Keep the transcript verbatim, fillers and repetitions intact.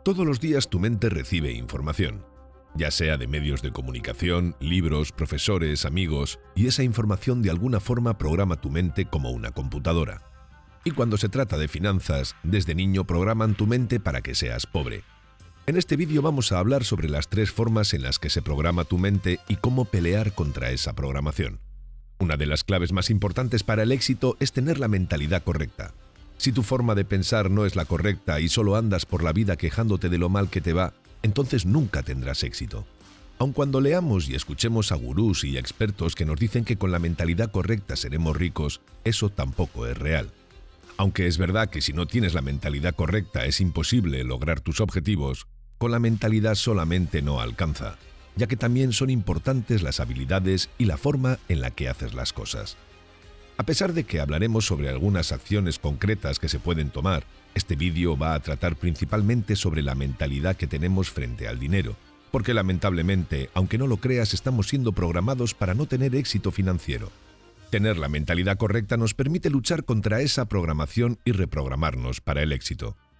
Todos los días tu mente recibe información, ya sea de medios de comunicación, libros, profesores, amigos, y esa información de alguna forma programa tu mente como una computadora. Y cuando se trata de finanzas, desde niño programan tu mente para que seas pobre. En este vídeo vamos a hablar sobre las tres formas en las que se programa tu mente y cómo pelear contra esa programación. Una de las claves más importantes para el éxito es tener la mentalidad correcta. Si tu forma de pensar no es la correcta y solo andas por la vida quejándote de lo mal que te va, entonces nunca tendrás éxito. Aun cuando leamos y escuchemos a gurús y expertos que nos dicen que con la mentalidad correcta seremos ricos, eso tampoco es real. Aunque es verdad que si no tienes la mentalidad correcta es imposible lograr tus objetivos, con la mentalidad solamente no alcanza, ya que también son importantes las habilidades y la forma en la que haces las cosas. A pesar de que hablaremos sobre algunas acciones concretas que se pueden tomar, este vídeo va a tratar principalmente sobre la mentalidad que tenemos frente al dinero, porque lamentablemente, aunque no lo creas, estamos siendo programados para no tener éxito financiero. Tener la mentalidad correcta nos permite luchar contra esa programación y reprogramarnos para el éxito.